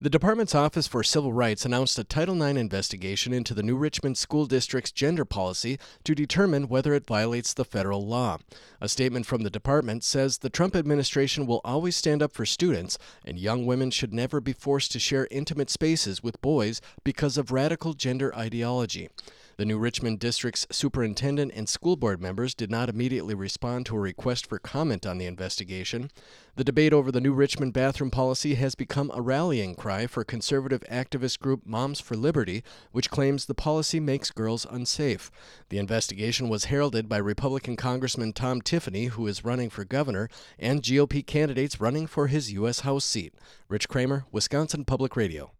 The department's Office for Civil Rights announced a Title IX investigation into the New Richmond School District's gender policy to determine whether it violates the federal law. A statement from the department says the Trump administration will always stand up for students, and young women should never be forced to share intimate spaces with boys because of radical gender ideology. The New Richmond District's superintendent and school board members did not immediately respond to a request for comment on the investigation. The debate over the New Richmond bathroom policy has become a rallying cry for conservative activist group Moms for Liberty, which claims the policy makes girls unsafe. The investigation was heralded by Republican Congressman Tom Tiffany, who is running for governor, and GOP candidates running for his U.S. House seat. Rich Kramer, Wisconsin Public Radio.